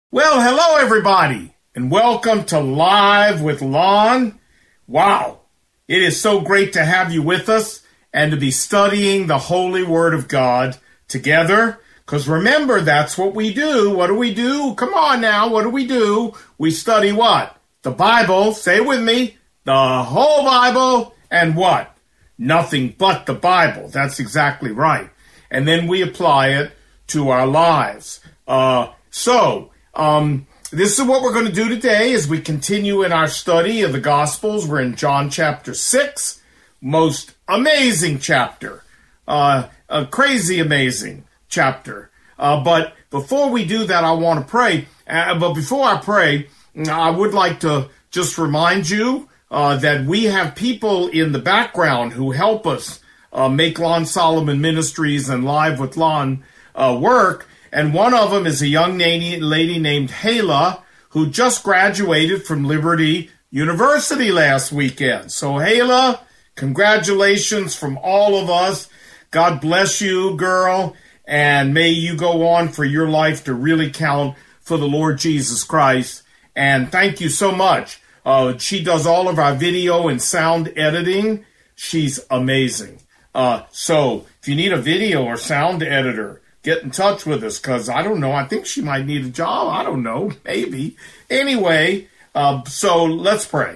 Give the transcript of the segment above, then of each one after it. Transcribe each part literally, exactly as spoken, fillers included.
Well, hello everybody, and welcome to Live with Lon. Wow, it is so great to have you with us and to be studying the Holy Word of God together. Because remember, that's what we do. What do we do? Come on now, what do we do? We study what? The Bible, say it with me, the whole Bible, and what? Nothing but the Bible. That's exactly right. And then we apply it to our lives. Uh, so... Um, this is what we're going to do today as we continue in our study of the Gospels. We're in John chapter six, most amazing chapter, uh, a crazy amazing chapter. Uh, but before we do that, I want to pray. Uh, but before I pray, I would like to just remind you uh, that we have people in the background who help us uh, make Lon Solomon Ministries and Live with Lon uh, work. And one of them is a young lady named Hala, who just graduated from Liberty University last weekend. So Hala, congratulations from all of us. God bless you, girl, and may you go on for your life to really count for the Lord Jesus Christ. And thank you so much. Uh, she does all of our video and sound editing. She's amazing. Uh, so if you need a video or sound editor, get in touch with us, because I don't know. I think she might need a job. I don't know. Maybe. Anyway, uh, so let's pray.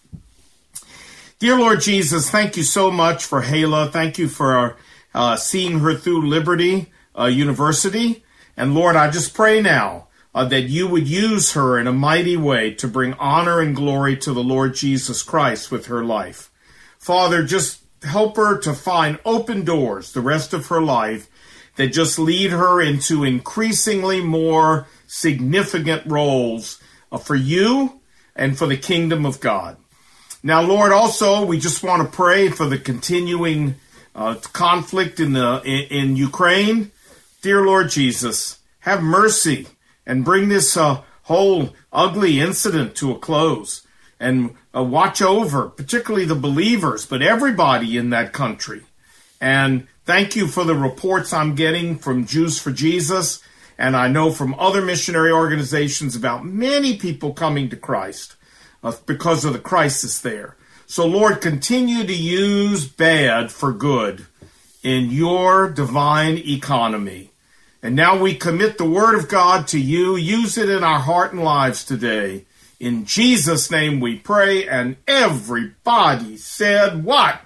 Dear Lord Jesus, thank you so much for Hala. Thank you for uh, seeing her through Liberty uh, University. And Lord, I just pray now uh, that you would use her in a mighty way to bring honor and glory to the Lord Jesus Christ with her life. Father, just help her to find open doors the rest of her life that just lead her into increasingly more significant roles uh, for you and for the kingdom of God. Now, Lord, also, we just want to pray for the continuing uh, conflict in the in, in Ukraine. Dear Lord Jesus, have mercy and bring this uh, whole ugly incident to a close. And uh, watch over, particularly the believers, but everybody in that country. And thank you for the reports I'm getting from Jews for Jesus, and I know from other missionary organizations about many people coming to Christ uh, because of the crisis there. So, Lord, continue to use bad for good in your divine economy. And now we commit the Word of God to you. Use it in our heart and lives today. In Jesus' name we pray, and everybody said what?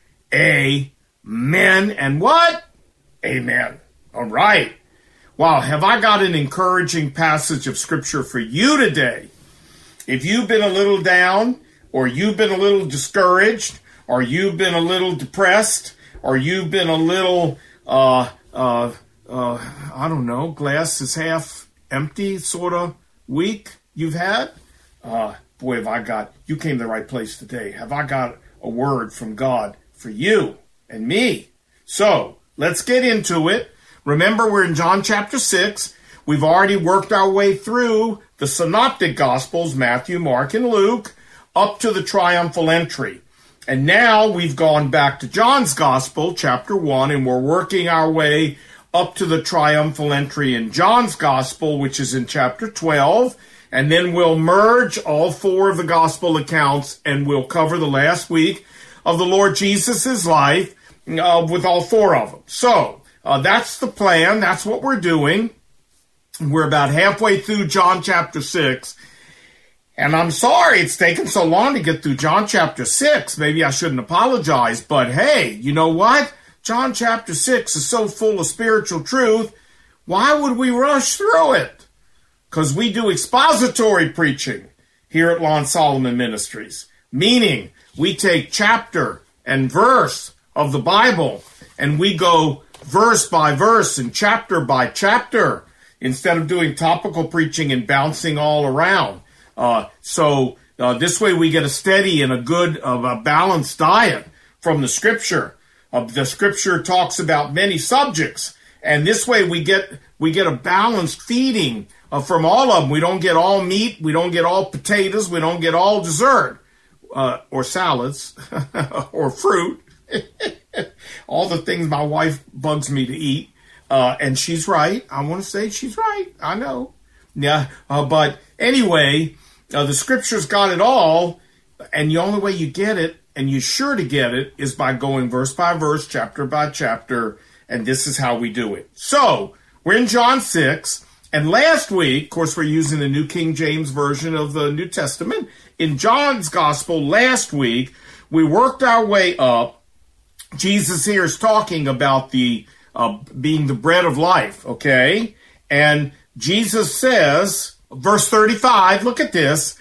Amen. Men and what? Amen. All right. Wow, have I got an encouraging passage of Scripture for you today. If you've been a little down, or you've been a little discouraged, or you've been a little depressed, or you've been a little, uh, uh, uh, I don't know, glass is half empty sort of week you've had, uh, boy, have I got, you came to the right place today. Have I got a word from God for you and me? So, let's get into it. Remember, we're in John chapter six. We've already worked our way through the synoptic gospels, Matthew, Mark, and Luke, up to the triumphal entry. And now we've gone back to John's gospel, chapter one, and we're working our way up to the triumphal entry in John's gospel, which is in chapter twelve. And then we'll merge all four of the gospel accounts, and we'll cover the last week of the Lord Jesus' life uh, with all four of them. So, uh, that's the plan. That's what we're doing. We're about halfway through John chapter six. And I'm sorry it's taken so long to get through John chapter six. Maybe I shouldn't apologize. But hey, you know what? John chapter six is so full of spiritual truth. Why would we rush through it? Because we do expository preaching here at Lon Solomon Ministries. Meaning, we take chapter and verse of the Bible, and we go verse by verse and chapter by chapter, instead of doing topical preaching and bouncing all around. Uh, so uh, this way we get a steady and a good, uh, a balanced diet from the Scripture. Uh, the Scripture talks about many subjects, and this way we get we get a balanced feeding uh, from all of them. We don't get all meat, we don't get all potatoes, we don't get all dessert. Uh, or salads, or fruit, all the things my wife bugs me to eat. Uh, and she's right. I want to say she's right. I know. Yeah, uh, but anyway, uh, the scriptures got it all, and the only way you get it, and you're sure to get it, is by going verse by verse, chapter by chapter, and this is how we do it. So, we're in John six, and last week, of course, we're using the New King James Version of the New Testament. In John's Gospel last week, we worked our way up. Jesus here is talking about the uh, being the bread of life, okay? And Jesus says, verse thirty-five, look at this,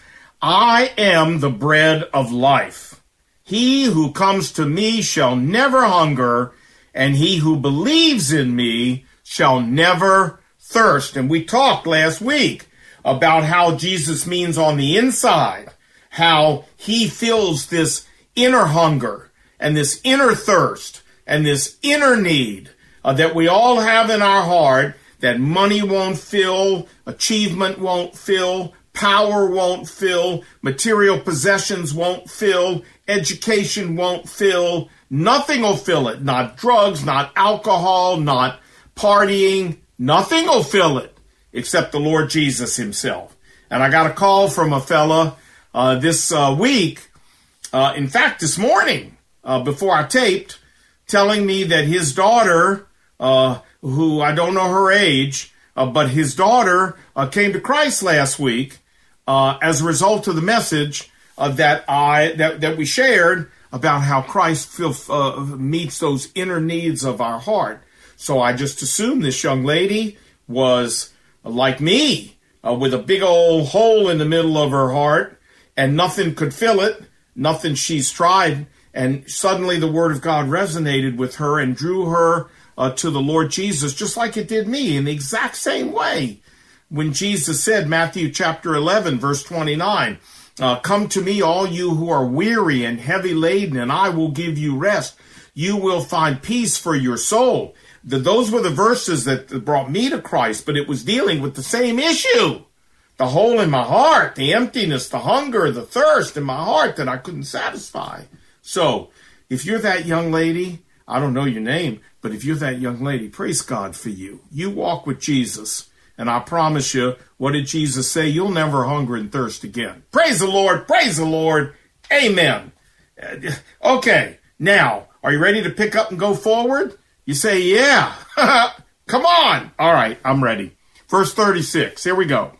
I am the bread of life. He who comes to me shall never hunger, and he who believes in me shall never thirst. And we talked last week about how Jesus means on the inside, how he fills this inner hunger and this inner thirst and this inner need uh, that we all have in our heart, that money won't fill, achievement won't fill, power won't fill, material possessions won't fill, education won't fill, nothing will fill it. Not drugs, not alcohol, not partying, nothing will fill it except the Lord Jesus himself. And I got a call from a fella uh, this uh, week, uh, in fact, this morning, uh, before I taped, telling me that his daughter, uh, who I don't know her age, uh, but his daughter uh, came to Christ last week uh, as a result of the message uh, that I that, that we shared about how Christ feel, uh, meets those inner needs of our heart. So I just assumed this young lady was uh, like me, uh, with a big old hole in the middle of her heart, and nothing could fill it, nothing she's tried. And suddenly the word of God resonated with her and drew her uh, to the Lord Jesus, just like it did me, in the exact same way. When Jesus said, Matthew chapter eleven, verse twenty-nine, uh, come to me, all you who are weary and heavy laden, and I will give you rest. You will find peace for your soul. The, those were the verses that brought me to Christ, but it was dealing with the same issue. The hole in my heart, the emptiness, the hunger, the thirst in my heart that I couldn't satisfy. So, if you're that young lady, I don't know your name, but if you're that young lady, praise God for you. You walk with Jesus, and I promise you, what did Jesus say? You'll never hunger and thirst again. Praise the Lord, praise the Lord, amen. Okay, now, are you ready to pick up and go forward? You say, yeah, come on. All right, I'm ready. Verse thirty-six, here we go.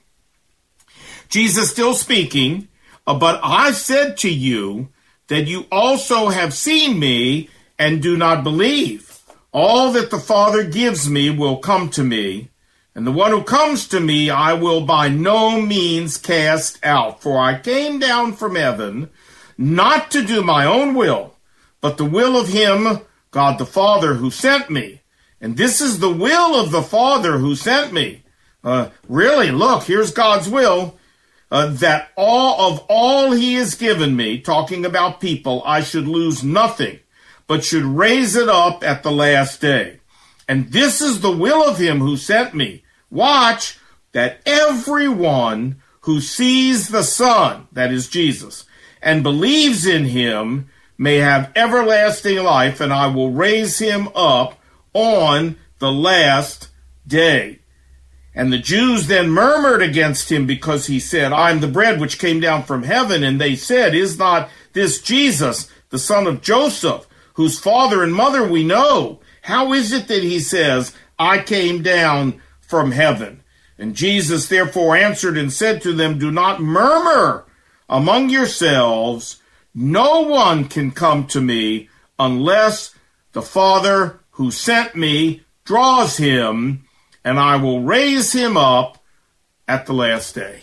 Jesus still speaking, uh, but I said to you that you also have seen me and do not believe. All that the Father gives me will come to me, and the one who comes to me I will by no means cast out. For I came down from heaven not to do my own will, but the will of him, God the Father, who sent me. And this is the will of the Father who sent me. Uh, really, look, here's God's will. Uh, that all of all he has given me, talking about people, I should lose nothing, but should raise it up at the last day. And this is the will of him who sent me. Watch, that everyone who sees the Son, that is Jesus, and believes in him may have everlasting life, and I will raise him up on the last day. And the Jews then murmured against him because he said, I am the bread which came down from heaven. And they said, is not this Jesus, the son of Joseph, whose father and mother we know? How is it that he says, I came down from heaven? And Jesus therefore answered and said to them, do not murmur among yourselves. No one can come to me unless the Father who sent me draws him, and I will raise him up at the last day.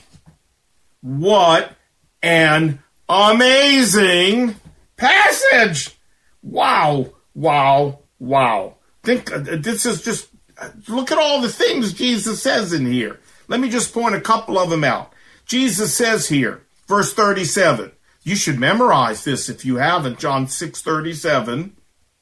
What an amazing passage! Wow, wow, wow. Think, uh, this is just, uh, look at all the things Jesus says in here. Let me just point a couple of them out. Jesus says here, verse thirty-seven, you should memorize this if you haven't, John six thirty-seven.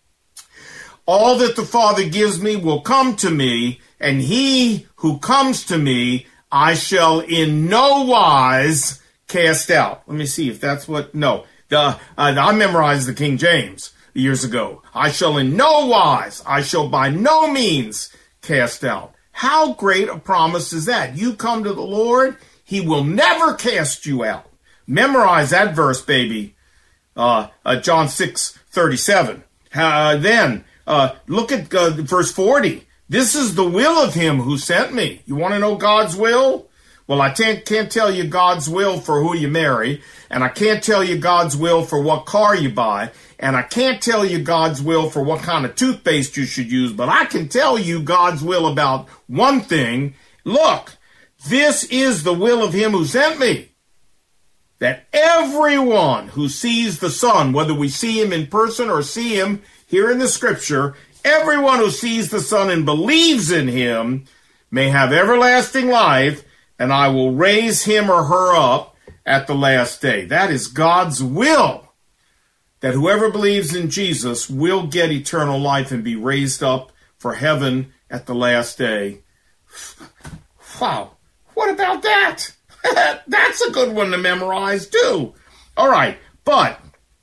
All that the Father gives me will come to me, and he who comes to me, I shall in no wise cast out. Let me see if that's what, no. The, uh, I memorized the King James years ago. I shall in no wise, I shall by no means cast out. How great a promise is that? You come to the Lord, he will never cast you out. Memorize that verse, baby. Uh, uh, John six thirty-seven. Uh, then, uh, look at uh, verse forty. This is the will of him who sent me. You want to know God's will? Well, I can't, can't tell you God's will for who you marry, and I can't tell you God's will for what car you buy, and I can't tell you God's will for what kind of toothpaste you should use, but I can tell you God's will about one thing. Look, this is the will of him who sent me, that everyone who sees the Son, whether we see him in person or see him here in the scripture, everyone who sees the Son and believes in him may have everlasting life, and I will raise him or her up at the last day. That is God's will, that whoever believes in Jesus will get eternal life and be raised up for heaven at the last day. Wow, what about that? That's a good one to memorize too. All right, but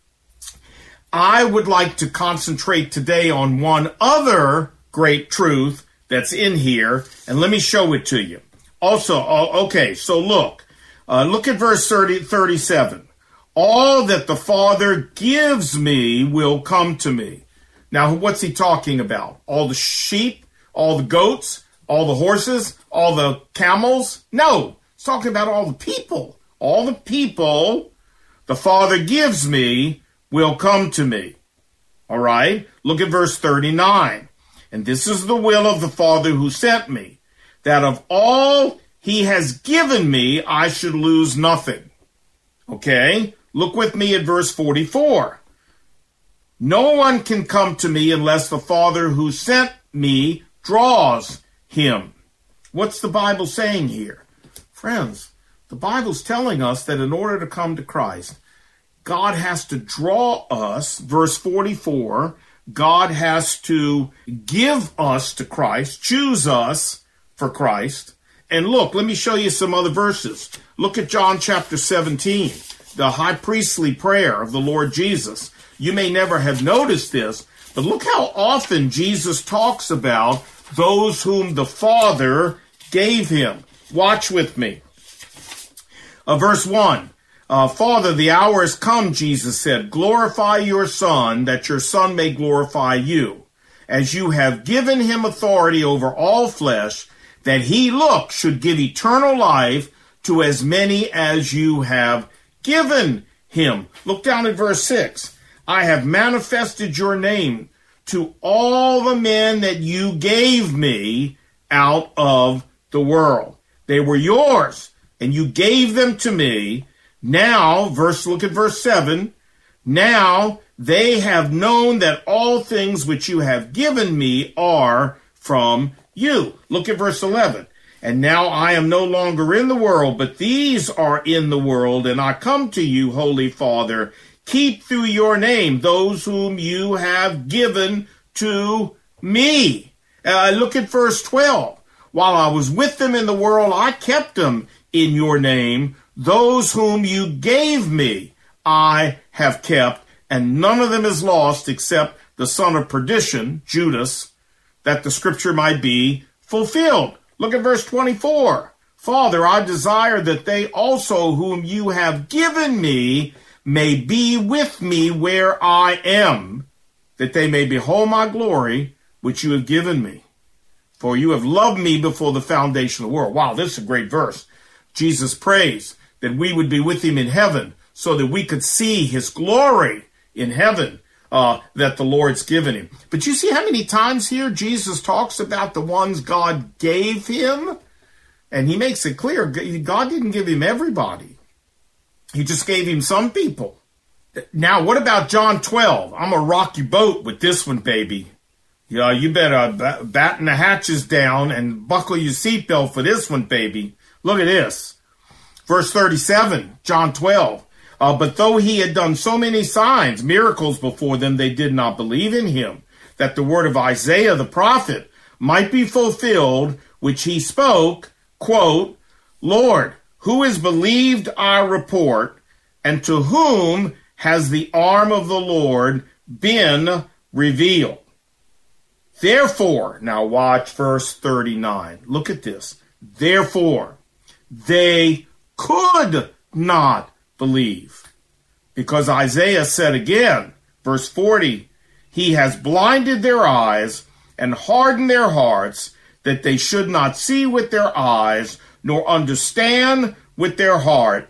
I would like to concentrate today on one other great truth that's in here, and let me show it to you. Also, okay, so look, uh, look at verse thirty, thirty-seven. All that the Father gives me will come to me. Now, what's he talking about? All the sheep, all the goats, all the horses, all the camels? No, he's talking about all the people. All the people the Father gives me will come to me. All right, look at verse thirty-nine. And this is the will of the Father who sent me, that of all he has given me, I should lose nothing. Okay, look with me at verse forty-four. No one can come to me unless the Father who sent me draws him. What's the Bible saying here? Friends, the Bible's telling us that in order to come to Christ, God has to draw us, verse forty-four, God has to give us to Christ, choose us for Christ. And look, let me show you some other verses. Look at John chapter seventeen, the high priestly prayer of the Lord Jesus. You may never have noticed this, but look how often Jesus talks about those whom the Father gave him. Watch with me. Uh, verse one. Uh, Father, the hour has come, Jesus said. Glorify your Son, that your Son may glorify you, as you have given him authority over all flesh, that he, look, should give eternal life to as many as you have given him. Look down at verse six. I have manifested your name to all the men that you gave me out of the world. They were yours, and you gave them to me. Now, verse, look at verse seven. Now they have known that all things which you have given me are from you. Look at verse eleven. And now I am no longer in the world, but these are in the world, and I come to you, Holy Father. Keep through your name those whom you have given to me. Uh, look at verse twelve. While I was with them in the world, I kept them in your name. Those whom you gave me, I have kept, and none of them is lost except the son of perdition, Judas, that the scripture might be fulfilled. Look at verse twenty-four. Father, I desire that they also whom you have given me may be with me where I am, that they may behold my glory, which you have given me. For you have loved me before the foundation of the world. Wow, this is a great verse. Jesus prays that we would be with him in heaven so that we could see his glory in heaven uh, that the Lord's given him. But you see how many times here Jesus talks about the ones God gave him? And he makes it clear, God didn't give him everybody. He just gave him some people. Now, what about John twelve? I'm going to rock your boat with this one, baby. Yeah, you better batten the hatches down and buckle your seatbelt for this one, baby. Look at this. Verse thirty-seven, John twelve. Uh, but though he had done so many signs, miracles before them, they did not believe in him, that the word of Isaiah the prophet might be fulfilled, which he spoke, quote, Lord, who has believed our report, and to whom has the arm of the Lord been revealed? Therefore, now watch verse thirty-nine. Look at this. Therefore, they could not believe. Because Isaiah said again, verse forty, he has blinded their eyes and hardened their hearts, that they should not see with their eyes, nor understand with their heart,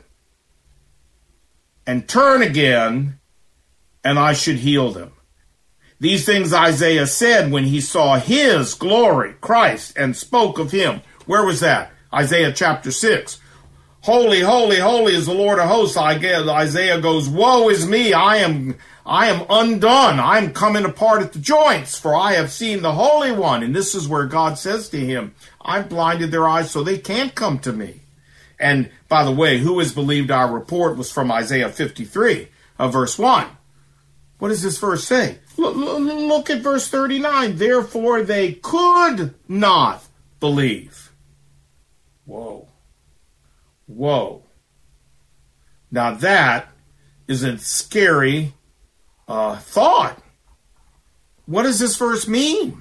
and turn again, and I should heal them. These things Isaiah said when he saw his glory, Christ, and spoke of him. Where was that? Isaiah chapter six. Holy, holy, holy is the Lord of hosts. Isaiah goes, woe is me, I am I am undone. I am coming apart at the joints, for I have seen the Holy One. And this is where God says to him, I've blinded their eyes so they can't come to me. And by the way, who has believed our report was from Isaiah fifty-three, uh, verse one. What does this verse say? Look, look at verse thirty-nine. Therefore they could not believe. Whoa. Whoa. Now that is a scary uh, thought. What does this verse mean?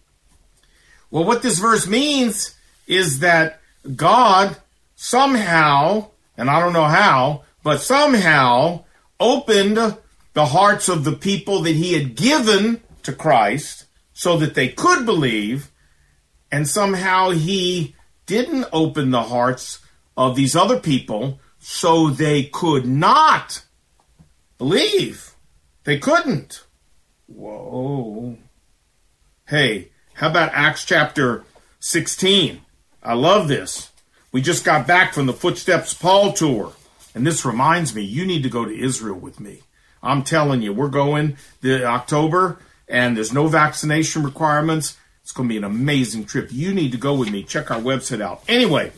Well, what this verse means is that God somehow, and I don't know how, but somehow opened the hearts of the people that he had given to Christ so that they could believe, and somehow he didn't open the hearts of these other people so they could not believe. They couldn't. Whoa. Hey, how about Acts chapter sixteen? I love this. We just got back from the Footsteps Paul tour, and this reminds me, you need to go to Israel with me. I'm telling you, we're going the October, and there's no vaccination requirements. It's going to be an amazing trip. You need to go with me. Check our website out. Anyway,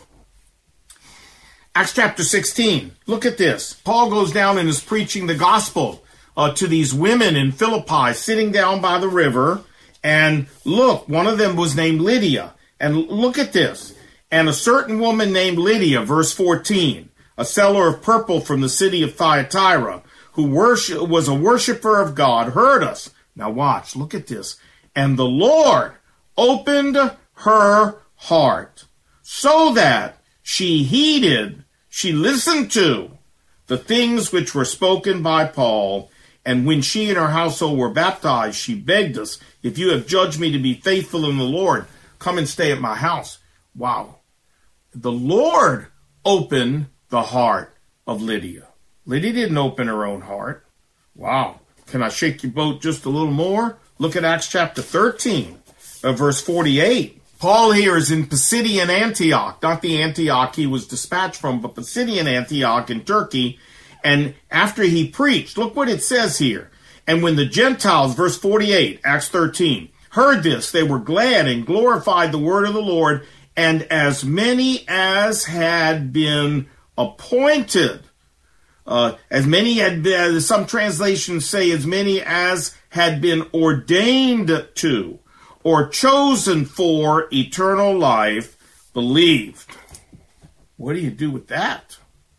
Acts chapter sixteen. Look at this. Paul goes down and is preaching the gospel uh, to these women in Philippi sitting down by the river. And look, one of them was named Lydia. And look at this. And a certain woman named Lydia, verse fourteen, a seller of purple from the city of Thyatira, who worship, was a worshiper of God, heard us. Now watch, look at this. And the Lord opened her heart so that she heeded, she listened to the things which were spoken by Paul. And when she and her household were baptized, she begged us, if you have judged me to be faithful in the Lord, come and stay at my house. Wow. The Lord opened the heart of Lydia. Lydia didn't open her own heart. Wow. Can I shake your boat just a little more? Look at Acts chapter thirteen, uh, verse forty-eight. Paul here is in Pisidian Antioch, not the Antioch he was dispatched from, but Pisidian Antioch in Turkey. And after he preached, look what it says here. And when the Gentiles, verse forty-eight, Acts thirteen, heard this, they were glad and glorified the word of the Lord. And as many as had been appointed, uh, as many had been, some translations say as many as had been ordained to or chosen for eternal life, believed. What do you do with that?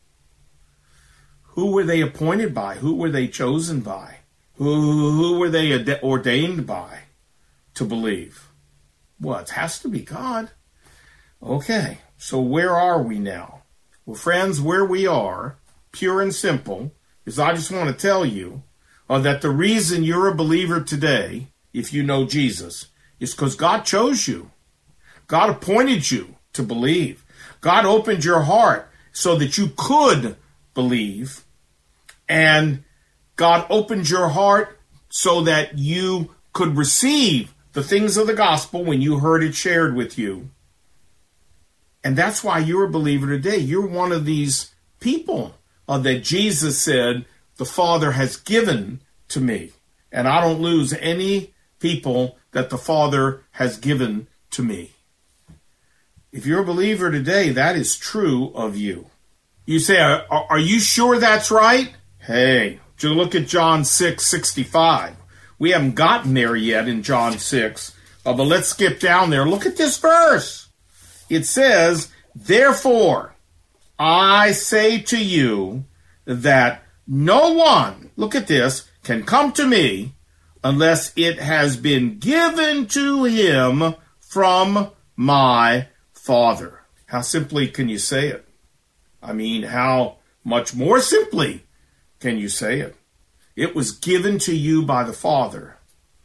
Who were they appointed by? Who were they chosen by? Who, who were they ordained by to believe? Well, it has to be God. Okay, so where are we now? Well, friends, where we are, pure and simple, is I just want to tell you uh, that the reason you're a believer today, if you know Jesus, is because God chose you. God appointed you to believe. God opened your heart so that you could believe. And God opened your heart so that you could receive the things of the gospel when you heard it shared with you. And that's why you're a believer today. You're one of these people uh, that Jesus said, the Father has given to me. And I don't lose any people that the Father has given to me. If you're a believer today, that is true of you. You say, are, are you sure that's right? Hey, look at John six sixty-five. We haven't gotten there yet in John six, uh, but let's skip down there. Look at this verse. It says, therefore, I say to you that no one, look at this, can come to me unless it has been given to him from my Father. How simply can you say it? I mean, how much more simply can you say it? It was given to you by the Father.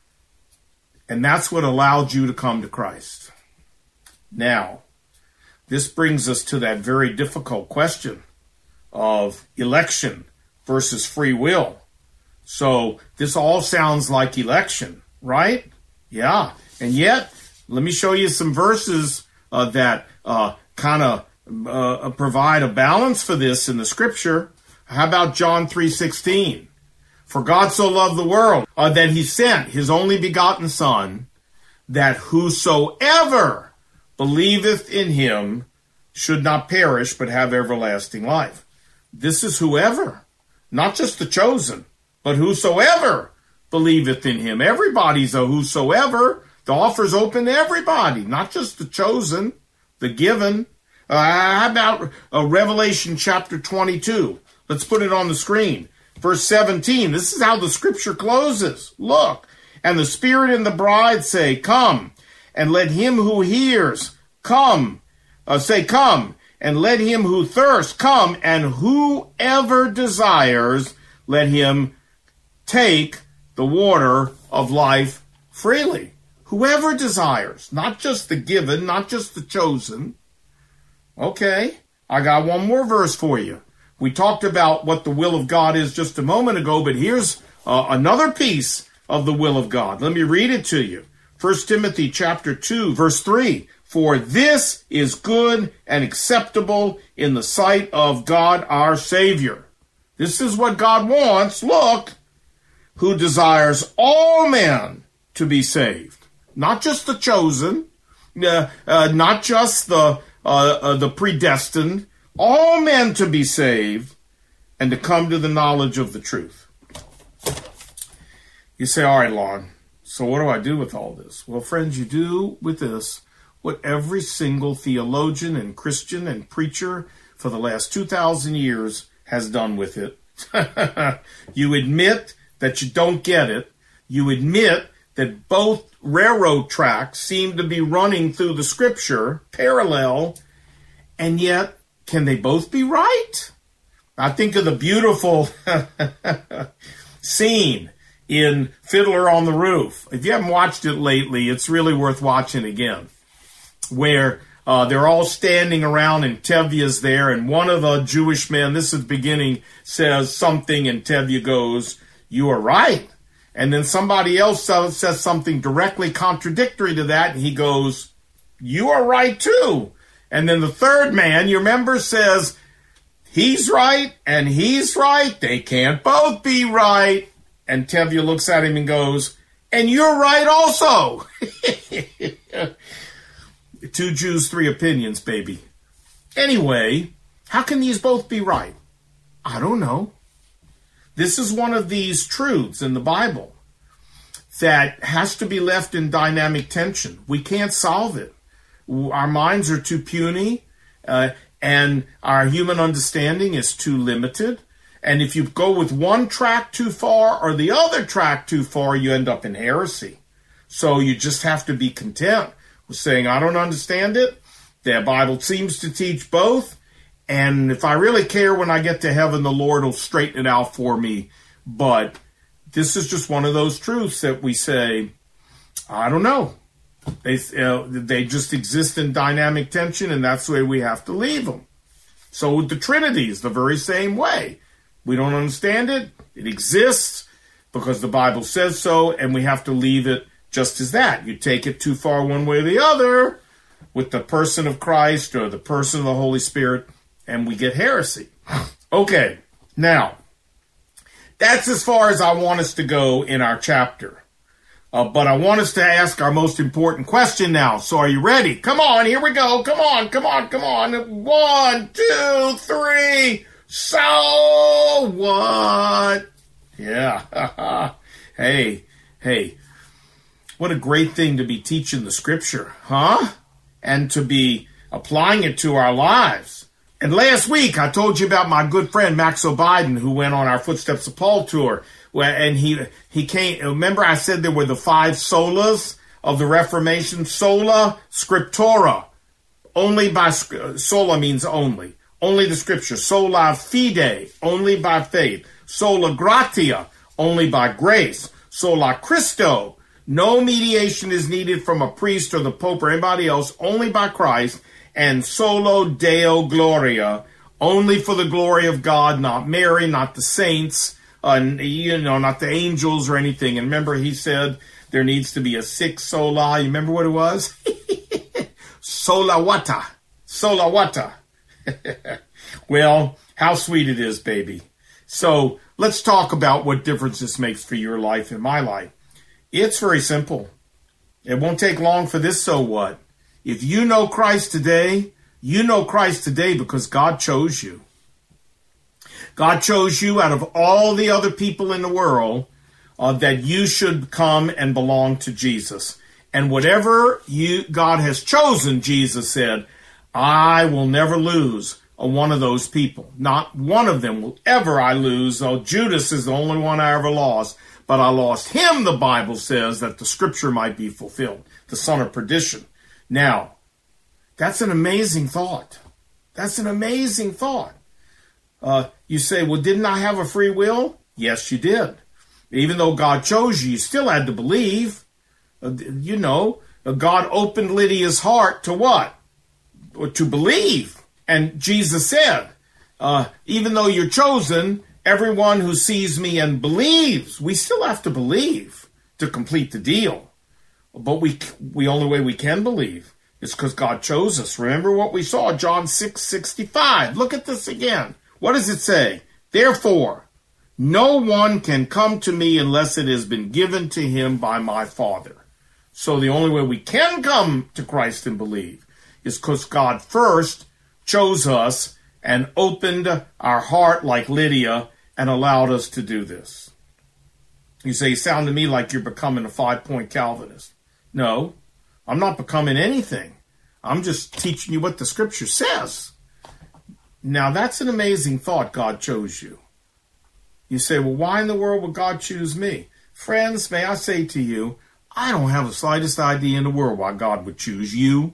And that's what allowed you to come to Christ. Now, this brings us to that very difficult question of election versus free will. So this all sounds like election, right? Yeah. And yet, let me show you some verses uh, that uh, kind of uh, provide a balance for this in the scripture. How about John three sixteen? For God so loved the world uh, that he sent his only begotten Son, that whosoever believeth in him should not perish, but have everlasting life. This is whoever, not just the chosen, but whosoever believeth in him. Everybody's a whosoever. The offer's open to everybody, not just the chosen, the given. Uh, how about uh, Revelation chapter twenty-two? Let's put it on the screen. Verse seventeen, this is how the scripture closes. Look, and the Spirit and the bride say, come, and let him who hears come, uh, say, come, and let him who thirsts come, and whoever desires, let him take the water of life freely. Whoever desires, not just the given, not just the chosen. Okay, I got one more verse for you. We talked about what the will of God is just a moment ago, but here's uh, another piece of the will of God. Let me read it to you. First Timothy chapter two, verse three. For this is good and acceptable in the sight of God our Savior. This is what God wants. Look, who desires all men to be saved. Not just the chosen, uh, uh, not just the uh, uh, the predestined, all men to be saved and to come to the knowledge of the truth. You say, all right, Lon, so what do I do with all this? Well, friends, you do with this what every single theologian and Christian and preacher for the last two thousand years has done with it. You admit that you don't get it. You admit that both railroad tracks seem to be running through the scripture parallel, and yet, can they both be right? I think of the beautiful scene in Fiddler on the Roof. If you haven't watched it lately, it's really worth watching again, where uh, they're all standing around and Tevye's there, and one of the Jewish men, this is the beginning, says something, and Tevye goes, you are right. And then somebody else says something directly contradictory to that, and he goes, you are right too. And then the third man, you remember, says, he's right and he's right. They can't both be right. And Tevye looks at him and goes, and you're right also. Two Jews, three opinions, baby. Anyway, how can these both be right? I don't know. This is one of these truths in the Bible that has to be left in dynamic tension. We can't solve it. Our minds are too puny, uh, and our human understanding is too limited. And if you go with one track too far or the other track too far, you end up in heresy. So you just have to be content with saying, I don't understand it. The Bible seems to teach both. And if I really care when I get to heaven, the Lord will straighten it out for me. But this is just one of those truths that we say, I don't know. They uh, they just exist in dynamic tension, and that's the way we have to leave them. So with the Trinity is the very same way. We don't understand it. It exists because the Bible says so, and we have to leave it just as that. You take it too far one way or the other with the person of Christ or the person of the Holy Spirit, and we get heresy. Okay, now, that's as far as I want us to go in our chapter. Uh, but I want us to ask our most important question now. So are you ready? Come on, here we go. Come on, come on, come on. One, two, three. So what? Yeah. Hey, hey. What a great thing to be teaching the scripture, huh? And to be applying it to our lives. And last week, I told you about my good friend, Max O'Biden, who went on our Footsteps of Paul tour. Well, and he he came. Remember, I said there were the five solas of the Reformation. Sola scriptura, only by sola means only, only the Scripture. Sola fide, only by faith. Sola gratia, only by grace. Sola Christo, no mediation is needed from a priest or the Pope or anybody else, only by Christ. And solo Deo gloria, only for the glory of God, not Mary, not the saints, uh, you know, not the angels or anything. And remember, he said there needs to be a sixth sola. You remember what it was? Solawata. Solawata. Well, how sweet it is, baby. So let's talk about what difference this makes for your life and my life. It's very simple. It won't take long for this so what. If you know Christ today, you know Christ today because God chose you. God chose you out of all the other people in the world uh, that you should come and belong to Jesus. And whatever you God has chosen, Jesus said, I will never lose a one of those people. Not one of them will ever I lose. Oh, Judas is the only one I ever lost. But I lost him, the Bible says, that the Scripture might be fulfilled, the son of perdition. Now, that's an amazing thought. That's an amazing thought. Uh, you say, well, didn't I have a free will? Yes, you did. Even though God chose you, you still had to believe. Uh, you know, uh, God opened Lydia's heart to what? To believe. And Jesus said, uh, even though you're chosen, everyone who sees me and believes, we still have to believe to complete the deal. But we, the only way we can believe is because God chose us. Remember what we saw, John six sixty-five. Look at this again. What does it say? Therefore, no one can come to me unless it has been given to him by my Father. So the only way we can come to Christ and believe is because God first chose us and opened our heart like Lydia and allowed us to do this. You say, you sound to me like you're becoming a five-point Calvinist. No, I'm not becoming anything. I'm just teaching you what the Scripture says. Now, that's an amazing thought, God chose you. You say, well, why in the world would God choose me? Friends, may I say to you, I don't have the slightest idea in the world why God would choose you.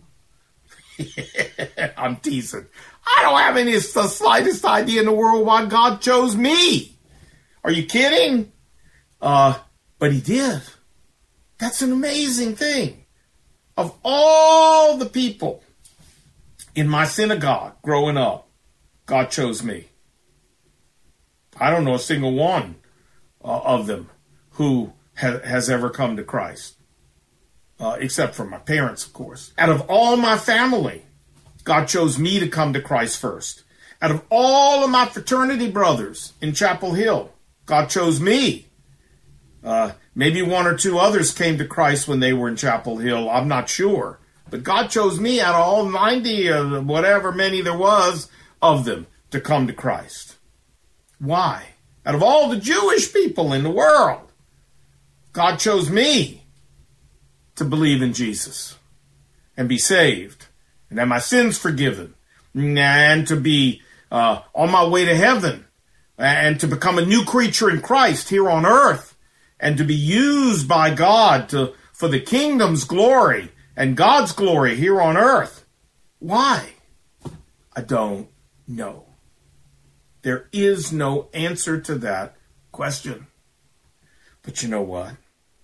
I'm teasing. I don't have any the slightest idea in the world why God chose me. Are you kidding? Uh, but he did. That's an amazing thing. Of all the people in my synagogue growing up, God chose me. I don't know a single one uh, of them who ha- has ever come to Christ, uh, except for my parents, of course. Out of all my family, God chose me to come to Christ first. Out of all of my fraternity brothers in Chapel Hill, God chose me. Uh, maybe one or two others came to Christ when they were in Chapel Hill. I'm not sure. But God chose me out of all ninety or whatever many there was of them to come to Christ. Why? Out of all the Jewish people in the world, God chose me to believe in Jesus and be saved and have my sins forgiven and to be uh, on my way to heaven and to become a new creature in Christ here on earth and to be used by God to, for the kingdom's glory and God's glory here on earth. Why? I don't know. There is no answer to that question. But you know what?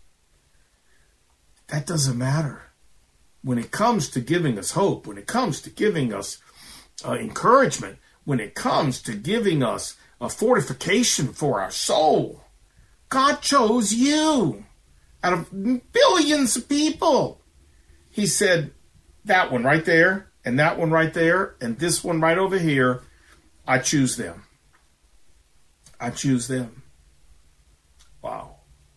That doesn't matter. When it comes to giving us hope, when it comes to giving us uh, encouragement, when it comes to giving us a fortification for our soul, God chose you out of billions of people. He said, that one right there, and that one right there, and this one right over here, I choose them. I choose them. Wow.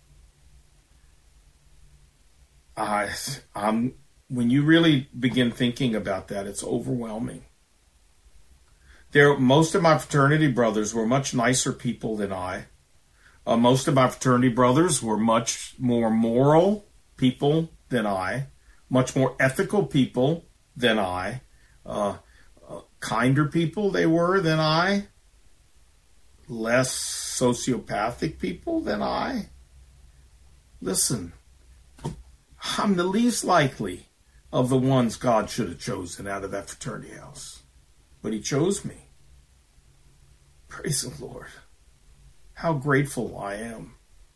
I, I'm, when you really begin thinking about that, it's overwhelming. There, most of my fraternity brothers were much nicer people than I. Uh, most of my fraternity brothers were much more moral people than I, much more ethical people than I, uh, uh, kinder people they were than I, less sociopathic people than I? Listen, I'm the least likely of the ones God should have chosen out of that fraternity house. But he chose me. Praise the Lord. How grateful I am.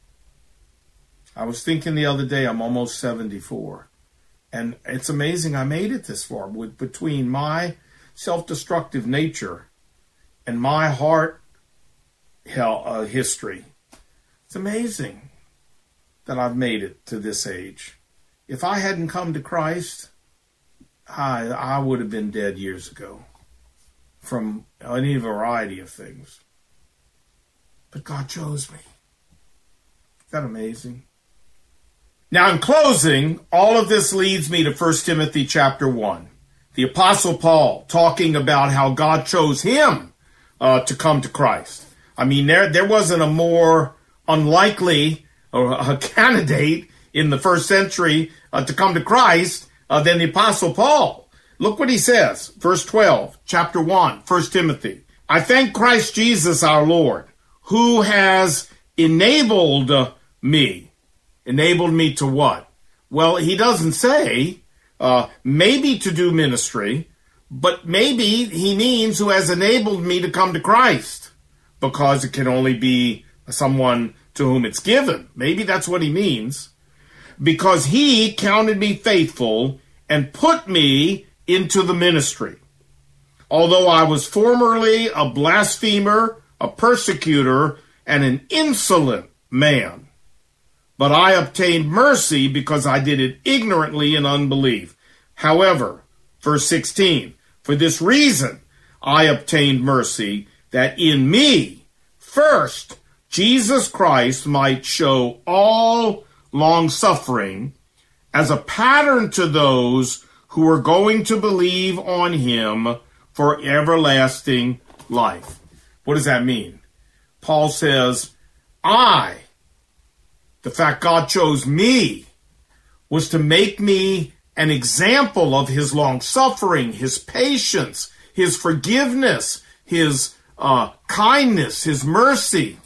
I was thinking the other day, I'm almost seventy-four. And it's amazing I made it this far. With between my self-destructive nature and my heart hell, uh, history. It's amazing that I've made it to this age. If I hadn't come to Christ, I, I would have been dead years ago from any variety of things. But God chose me. Isn't that amazing? Now, in closing, all of this leads me to First Timothy chapter one. The Apostle Paul talking about how God chose him uh, to come to Christ. I mean, there there wasn't a more unlikely or a candidate in the first century uh, to come to Christ uh, than the Apostle Paul. Look what he says, verse twelve, chapter one, First Timothy. I thank Christ Jesus our Lord, who has enabled me. Enabled me to what? Well, he doesn't say uh, maybe to do ministry, but maybe he means who has enabled me to come to Christ, because it can only be someone to whom it's given. Maybe that's what he means. Because he counted me faithful and put me into the ministry. Although I was formerly a blasphemer, a persecutor, and an insolent man. But I obtained mercy because I did it ignorantly in unbelief. However, verse sixteen, for this reason I obtained mercy, that in me, first, Jesus Christ might show all long-suffering as a pattern to those who are going to believe on him for everlasting life. What does that mean? Paul says, I, the fact God chose me, was to make me an example of his long-suffering, his patience, his forgiveness, his uh, kindness, his mercy,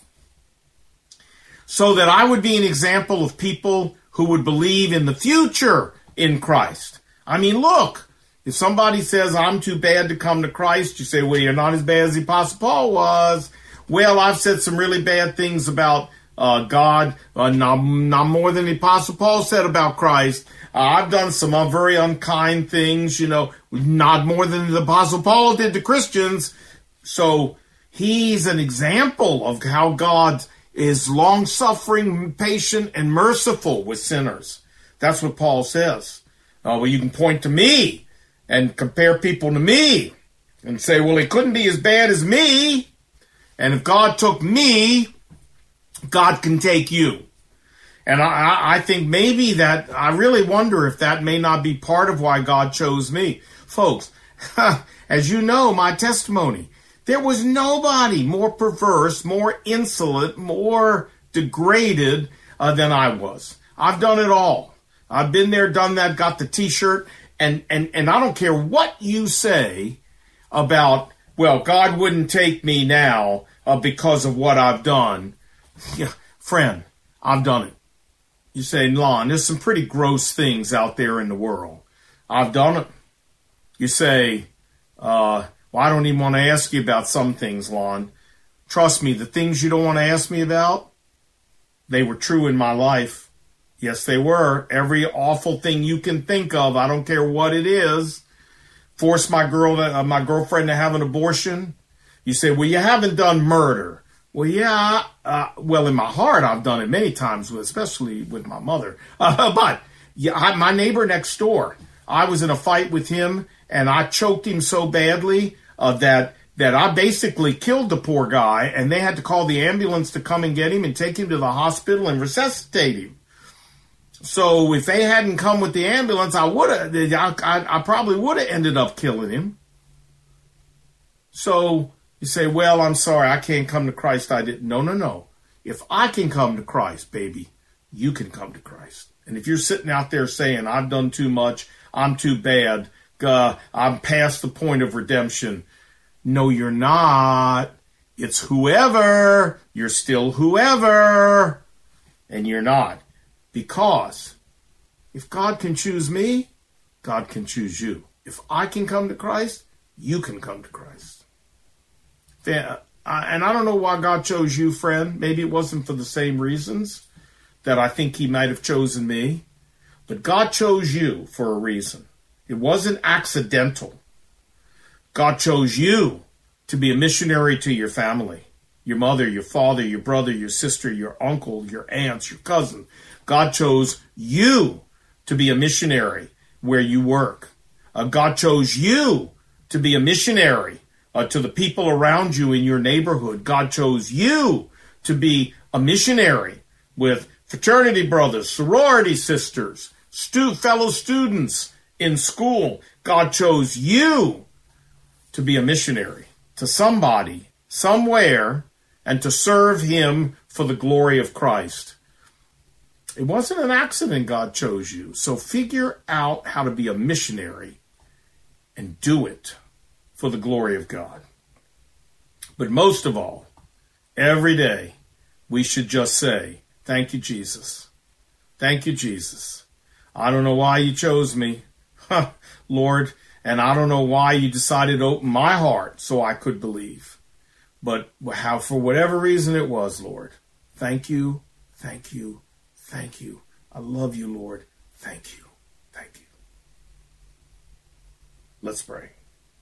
so that I would be an example of people who would believe in the future in Christ. I mean, look, if somebody says, I'm too bad to come to Christ, you say, well, you're not as bad as the Apostle Paul was. Well, I've said some really bad things about Uh, God, uh, not, not more than the Apostle Paul said about Christ. Uh, I've done some uh, very unkind things, you know, not more than the Apostle Paul did to Christians. So he's an example of how God is long-suffering, patient, and merciful with sinners. That's what Paul says. Uh, well, you can point to me and compare people to me and say, well, it couldn't be as bad as me. And if God took me, God can take you. And I, I think maybe that, I really wonder if that may not be part of why God chose me. Folks, as you know, my testimony, there was nobody more perverse, more insolent, more degraded uh, than I was. I've done it all. I've been there, done that, got the t-shirt, and, and, and I don't care what you say about, well, God wouldn't take me now uh, because of what I've done. Yeah, friend, I've done it. You say, Lon, there's some pretty gross things out there in the world. I've done it. You say, uh, well, I don't even want to ask you about some things, Lon. Trust me, the things you don't want to ask me about, they were true in my life. Yes, they were. Every awful thing you can think of, I don't care what it is. Force my girl, to, uh, my girlfriend to have an abortion. You say, well, you haven't done murder. Well, yeah, uh, well, in my heart, I've done it many times, especially with my mother. Uh, but yeah, I, my neighbor next door, I was in a fight with him, and I choked him so badly uh, that that I basically killed the poor guy, and they had to call the ambulance to come and get him and take him to the hospital and resuscitate him. So if they hadn't come with the ambulance, I would have, I, I, I probably would have ended up killing him. So you say, well, I'm sorry, I can't come to Christ. I didn't. No, no, no. If I can come to Christ, baby, you can come to Christ. And if you're sitting out there saying, I've done too much, I'm too bad, uh, I'm past the point of redemption. No, you're not. It's whoever. You're still whoever. And you're not. Because if God can choose me, God can choose you. If I can come to Christ, you can come to Christ. And I don't know why God chose you, friend. Maybe it wasn't for the same reasons that I think he might have chosen me. But God chose you for a reason. It wasn't accidental. God chose you to be a missionary to your family, your mother, your father, your brother, your sister, your uncle, your aunts, your cousin. God chose you to be a missionary where you work. Uh, God chose you to be a missionary uh, to the people around you in your neighborhood. God chose you to be a missionary with fraternity brothers, sorority sisters, stu- fellow students in school. God chose you to be a missionary to somebody, somewhere, and to serve him for the glory of Christ. It wasn't an accident God chose you. So figure out how to be a missionary and do it for the glory of God. But most of all, every day, we should just say, thank you, Jesus. Thank you, Jesus. I don't know why you chose me, Lord, and I don't know why you decided to open my heart so I could believe. But how, for whatever reason it was, Lord, thank you, thank you, thank you. I love you, Lord. Thank you, thank you. Let's pray.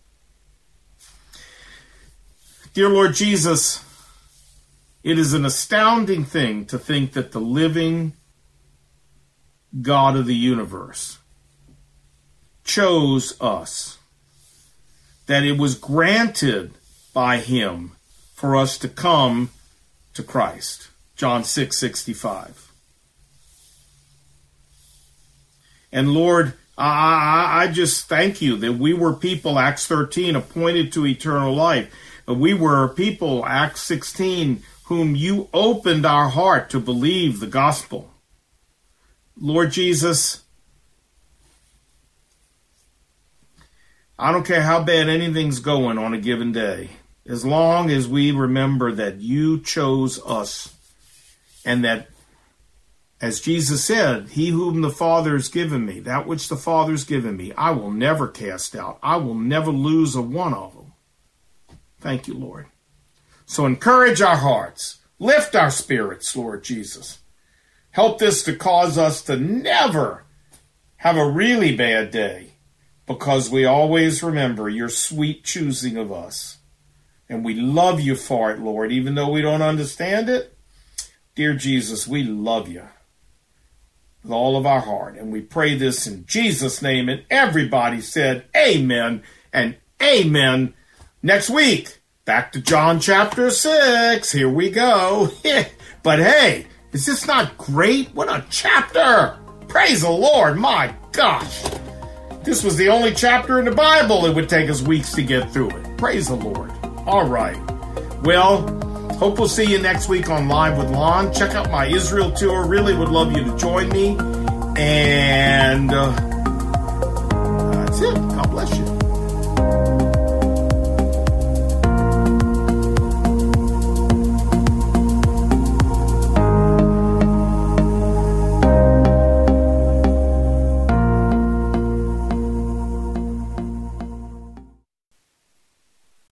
Dear Lord Jesus, it is an astounding thing to think that the living God of the universe chose us, that it was granted by him for us to come to Christ. John six sixty-five. And Lord, I, I just thank you that we were people, Acts thirteen, appointed to eternal life. We were people, Acts sixteen, whom you opened our heart to believe the gospel. Lord Jesus, I don't care how bad anything's going on a given day, as long as we remember that you chose us, and that, as Jesus said, he whom the Father has given me, that which the Father has given me, I will never cast out. I will never lose a one of them. Thank you, Lord. So encourage our hearts. Lift our spirits, Lord Jesus. Help this to cause us to never have a really bad day, because we always remember your sweet choosing of us. And we love you for it, Lord, even though we don't understand it. Dear Jesus, we love you with all of our heart. And we pray this in Jesus' name. And everybody said amen and amen. Next week, back to John chapter six. Here we go. But hey, is this not great? What a chapter. Praise the Lord. My gosh. This was the only chapter in the Bible it would take us weeks to get through it. Praise the Lord. All right. Well, hope we'll see you next week on Live with Lon. Check out my Israel tour. Really would love you to join me. And uh, that's it. God bless you.